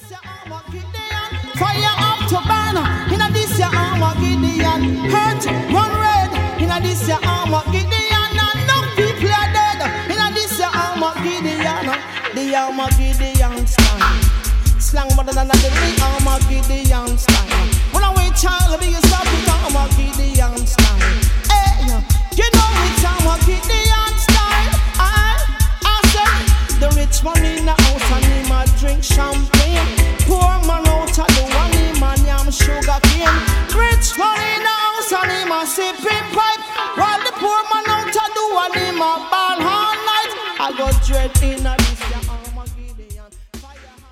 Fire up to burn. Inna this your Armageddon. Hurt, run red. Inna this your Armageddon. And no people are dead. Inna this your Armageddon. The Armageddon slang. Slang better than the Armageddon slang. When I wait child, be yourself with Armageddon slang. Hey, you know it's Armageddon style. I said the rich man in the house and him a drink champagne. Poor man out of the one him a yam sugar cane. Rich man in the house and him a sipping pipe, while the poor man out of the one him a ball all night. I got dread in a